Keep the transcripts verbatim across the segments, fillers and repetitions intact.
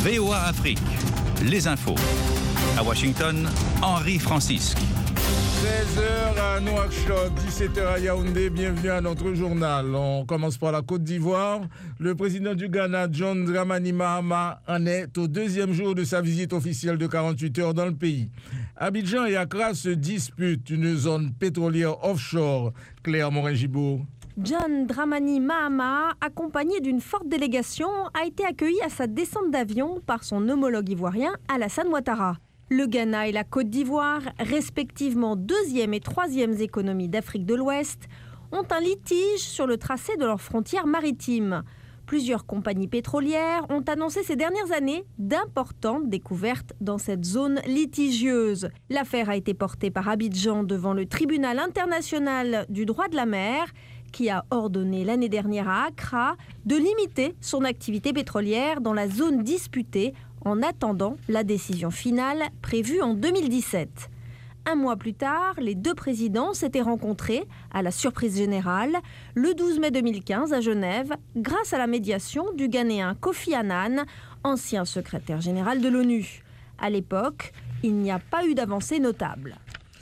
V O A Afrique, les infos. À Washington, Henri Francisque. seize heures à Nouakchott, dix-sept heures à Yaoundé, bienvenue à notre journal. On commence par la Côte d'Ivoire. Le président du Ghana, John Dramani Mahama, en est au deuxième jour de sa visite officielle de quarante-huit heures dans le pays. Abidjan et Accra se disputent une zone pétrolière offshore. Claire Morin-Gibault. John Dramani Mahama, accompagné d'une forte délégation, a été accueilli à sa descente d'avion par son homologue ivoirien Alassane Ouattara. Le Ghana et la Côte d'Ivoire, respectivement deuxième et troisième économies d'Afrique de l'Ouest, ont un litige sur le tracé de leurs frontières maritimes. Plusieurs compagnies pétrolières ont annoncé ces dernières années d'importantes découvertes dans cette zone litigieuse. L'affaire a été portée par Abidjan devant le tribunal international du droit de la mer, qui a ordonné l'année dernière à Accra de limiter son activité pétrolière dans la zone disputée en attendant la décision finale prévue en deux mille dix-sept. Un mois plus tard, les deux présidents s'étaient rencontrés, à la surprise générale, le douze mai deux mille quinze à Genève, grâce à la médiation du Ghanéen Kofi Annan, ancien secrétaire général de l'ONU. À l'époque, il n'y a pas eu d'avancée notable.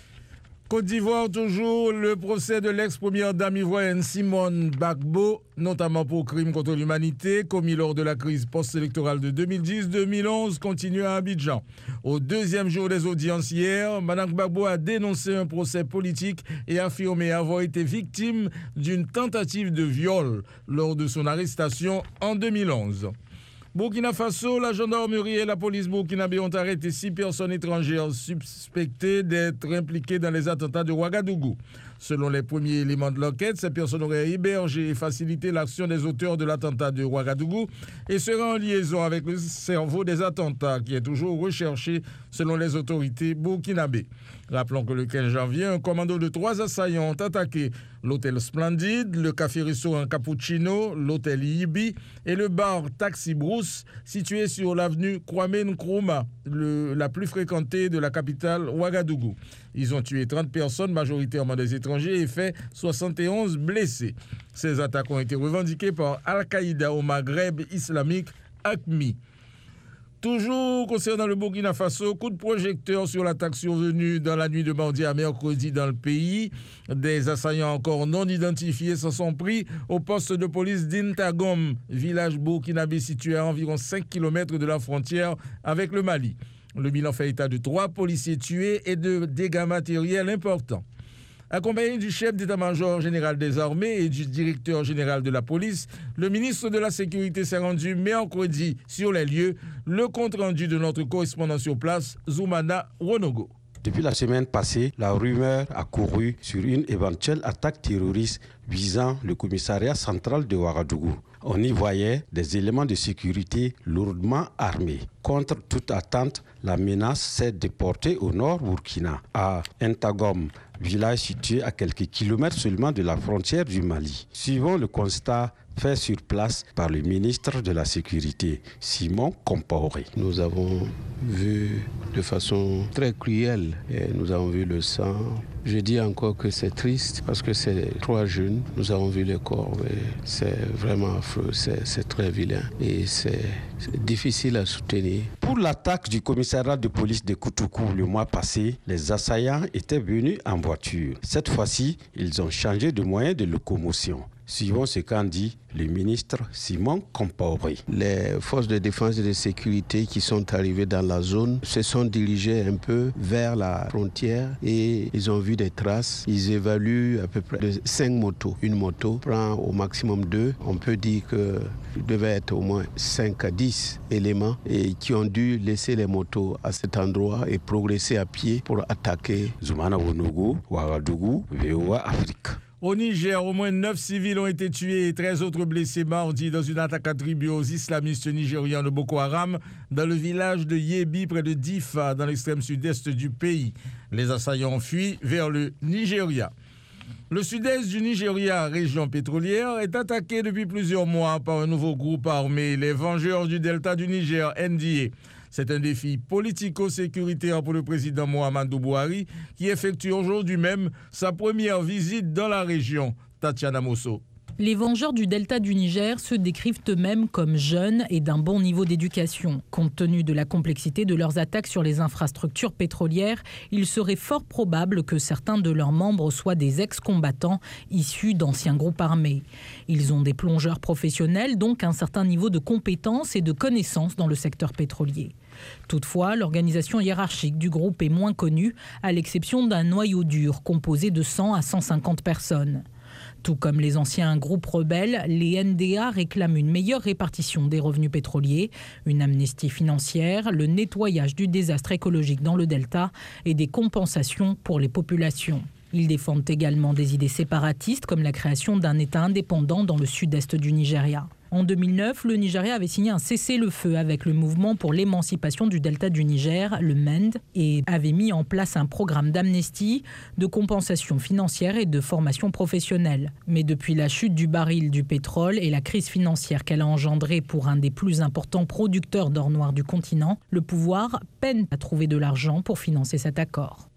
Côte d'Ivoire, toujours, le procès de l'ex-première dame ivoirienne Simone Gbagbo, notamment pour crimes contre l'humanité, commis lors de la crise post-électorale de deux mille dix deux mille onze, continue à Abidjan. Au deuxième jour des audiences hier, Mme Gbagbo a dénoncé un procès politique et affirmé avoir été victime d'une tentative de viol lors de son arrestation en deux mille onze. Burkina Faso, la gendarmerie et la police burkinabé ont arrêté six personnes étrangères suspectées d'être impliquées dans les attentats de Ouagadougou. Selon les premiers éléments de l'enquête, ces personnes auraient hébergé et facilité l'action des auteurs de l'attentat de Ouagadougou et seraient en liaison avec le cerveau des attentats qui est toujours recherché selon les autorités burkinabées. Rappelons que le quinze janvier, un commando de trois assaillants ont attaqué l'hôtel Splendide, le café-restaurant Cappuccino, l'hôtel Yibi et le bar Taxi Brousse, situé sur l'avenue Kwame Nkrumah, le, la plus fréquentée de la capitale Ouagadougou. Ils ont tué trente personnes, majoritairement des étrangers, et fait soixante et onze blessés. Ces attaques ont été revendiquées par Al-Qaïda au Maghreb islamique, A Q M I. Toujours concernant le Burkina Faso, coup de projecteur sur l'attaque survenue dans la nuit de mardi à mercredi dans le pays. Des assaillants encore non identifiés s'en sont pris au poste de police d'Intagom, village burkinabé situé à environ cinq kilomètres de la frontière avec le Mali. Le bilan fait état de trois policiers tués et de dégâts matériels importants. Accompagné du chef d'état-major général des armées et du directeur général de la police, le ministre de la Sécurité s'est rendu mercredi sur les lieux. Le compte-rendu de notre correspondant sur place, Zoumana Ronogo. Depuis la semaine passée, la rumeur a couru sur une éventuelle attaque terroriste visant le commissariat central de Ouagadougou. On y voyait des éléments de sécurité lourdement armés. Contre toute attente, la menace s'est déportée au nord Burkina, à Ntagom, village situé à quelques kilomètres seulement de la frontière du Mali. Suivant le constat fait sur place par le ministre de la Sécurité, Simon Compaoré. Nous avons vu de façon très cruelle, et nous avons vu le sang. Je dis encore que c'est triste parce que c'est trois jeunes. Nous avons vu les corps, mais c'est vraiment affreux, c'est, c'est très vilain et c'est, c'est difficile à soutenir. Pour l'attaque du commissariat de police de Koutoukou le mois passé, les assaillants étaient venus en voiture. Cette fois-ci, ils ont changé de moyen de locomotion. Suivant ce qu'en dit le ministre Simon Compaoré. Les forces de défense et de sécurité qui sont arrivées dans la zone se sont dirigées un peu vers la frontière et ils ont vu des traces. Ils évaluent à peu près de cinq motos. Une moto prend au maximum deux. On peut dire qu'il devait être au moins cinq à dix éléments et qui ont dû laisser les motos à cet endroit et progresser à pied pour attaquer. Zoumana Wonogo, Ouagadougou, V O A Afrique. Au Niger, au moins neuf civils ont été tués et treize autres blessés mardi dans une attaque attribuée aux islamistes nigérians de Boko Haram dans le village de Yebi près de Difa dans l'extrême sud-est du pays. Les assaillants ont fui vers le Nigeria. Le sud-est du Nigeria, région pétrolière, est attaqué depuis plusieurs mois par un nouveau groupe armé, les Vengeurs du Delta du Niger, N D A. C'est un défi politico-sécuritaire pour le président Muhammadu Buhari qui effectue aujourd'hui même sa première visite dans la région. Tatiana Mosso. Les vengeurs du delta du Niger se décrivent eux-mêmes comme jeunes et d'un bon niveau d'éducation. Compte tenu de la complexité de leurs attaques sur les infrastructures pétrolières, il serait fort probable que certains de leurs membres soient des ex-combattants issus d'anciens groupes armés. Ils ont des plongeurs professionnels, donc un certain niveau de compétences et de connaissances dans le secteur pétrolier. Toutefois, l'organisation hiérarchique du groupe est moins connue, à l'exception d'un noyau dur composé de cent à cent cinquante personnes. Tout comme les anciens groupes rebelles, les N D A réclament une meilleure répartition des revenus pétroliers, une amnistie financière, le nettoyage du désastre écologique dans le delta et des compensations pour les populations. Ils défendent également des idées séparatistes comme la création d'un État indépendant dans le sud-est du Nigeria. En deux mille neuf, le Nigeria avait signé un cessez-le-feu avec le mouvement pour l'émancipation du delta du Niger, le M E N D, et avait mis en place un programme d'amnistie, de compensation financière et de formation professionnelle. Mais depuis la chute du baril du pétrole et la crise financière qu'elle a engendrée pour un des plus importants producteurs d'or noir du continent, le pouvoir peine à trouver de l'argent pour financer cet accord.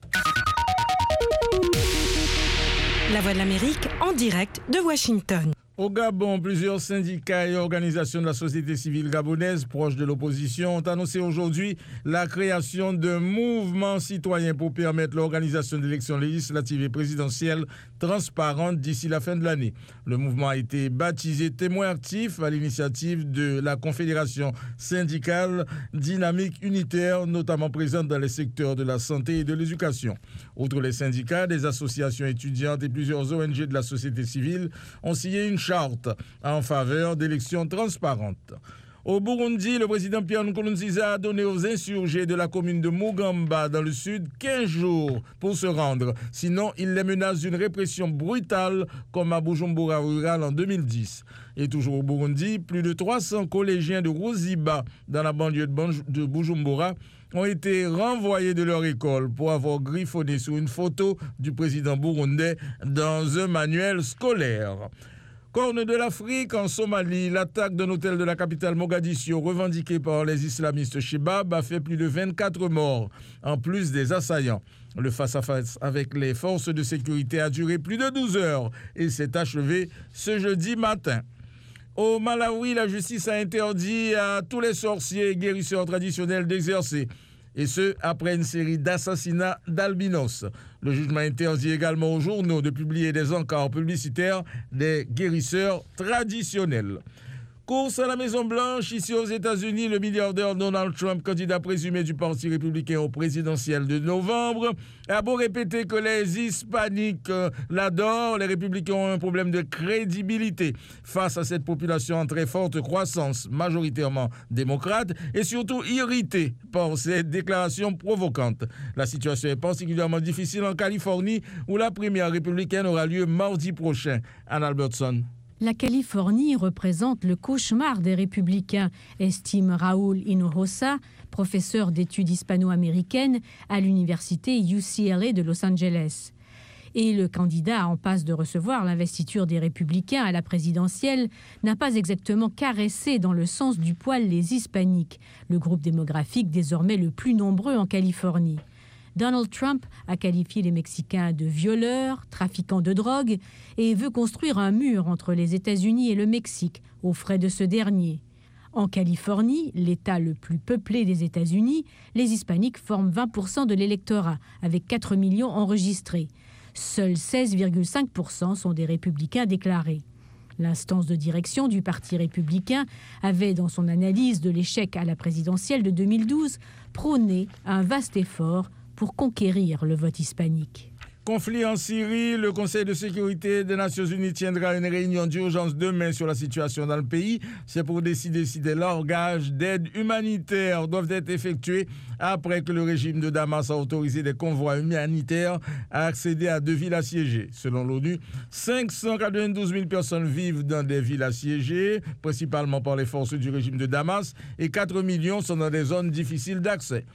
La Voix de l'Amérique en direct de Washington. Au Gabon, plusieurs syndicats et organisations de la société civile gabonaise proches de l'opposition ont annoncé aujourd'hui la création d'un mouvement citoyen pour permettre l'organisation d'élections législatives et présidentielles transparentes d'ici la fin de l'année. Le mouvement a été baptisé Témoin actif à l'initiative de la Confédération syndicale dynamique unitaire, notamment présente dans les secteurs de la santé et de l'éducation. Outre les syndicats, des associations étudiantes et plusieurs O N G de la société civile ont signé une charte en faveur d'élections transparentes. Au Burundi, le président Pierre Nkurunziza a donné aux insurgés de la commune de Mugamba dans le sud quinze jours pour se rendre. Sinon, il les menace d'une répression brutale comme à Bujumbura rural en deux mille dix. Et toujours au Burundi, plus de trois cents collégiens de Ruziba dans la banlieue de Bujumbura ont été renvoyés de leur école pour avoir griffonné sur une photo du président burundais dans un manuel scolaire. Corne de l'Afrique, en Somalie, l'attaque d'un hôtel de la capitale Mogadiscio revendiquée par les islamistes Shebab a fait plus de vingt-quatre morts, en plus des assaillants. Le face-à-face avec les forces de sécurité a duré plus de douze heures et s'est achevé ce jeudi matin. Au Malawi, la justice a interdit à tous les sorciers et guérisseurs traditionnels d'exercer, et ce, après une série d'assassinats d'albinos. Le jugement interdit également aux journaux de publier des encarts publicitaires des guérisseurs traditionnels. Course à la Maison-Blanche, ici aux États-Unis, le milliardaire Donald Trump, candidat présumé du Parti républicain au présidentiel de novembre, a beau répéter que les hispaniques euh, l'adorent, les républicains ont un problème de crédibilité face à cette population en très forte croissance, majoritairement démocrate, et surtout irritée par ces déclarations provocantes. La situation est particulièrement difficile en Californie, où la primaire républicaine aura lieu mardi prochain. Ann Albertson. La Californie représente le cauchemar des républicains, estime Raúl Hinojosa, professeur d'études hispano-américaines à l'université U C L A de Los Angeles. Et le candidat en passe de recevoir l'investiture des républicains à la présidentielle n'a pas exactement caressé dans le sens du poil les hispaniques, le groupe démographique désormais le plus nombreux en Californie. Donald Trump a qualifié les Mexicains de violeurs, trafiquants de drogue et veut construire un mur entre les États-Unis et le Mexique aux frais de ce dernier. En Californie, l'État le plus peuplé des États-Unis, les Hispaniques forment vingt pour cent de l'électorat, avec quatre millions enregistrés. Seuls seize virgule cinq pour cent sont des républicains déclarés. L'instance de direction du Parti républicain avait, dans son analyse de l'échec à la présidentielle de deux mille douze, prôné un vaste effort pour conquérir le vote hispanique. Conflit en Syrie, le Conseil de sécurité des Nations Unies tiendra une réunion d'urgence demain sur la situation dans le pays. C'est pour décider si des largages d'aide humanitaire doivent être effectués après que le régime de Damas a autorisé des convois humanitaires à accéder à deux villes assiégées. Selon l'ONU, cinq cent quatre-vingt-douze mille personnes vivent dans des villes assiégées, principalement par les forces du régime de Damas, et quatre millions sont dans des zones difficiles d'accès.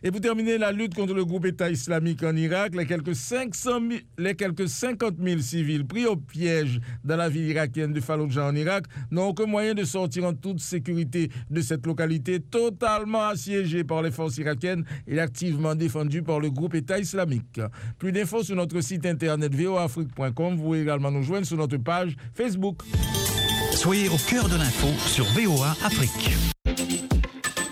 Et pour terminer, la lutte contre le groupe État islamique en Irak, les quelques, cinq cent mille, les quelques cinquante mille civils pris au piège dans la ville irakienne de Fallujah en Irak n'ont aucun moyen de sortir en toute sécurité de cette localité totalement assiégée par les forces irakiennes et activement défendue par le groupe État islamique. Plus d'infos sur notre site internet v o a afrique point com. Vous pouvez également nous joindre sur notre page Facebook. Soyez au cœur de l'info sur V O A Afrique.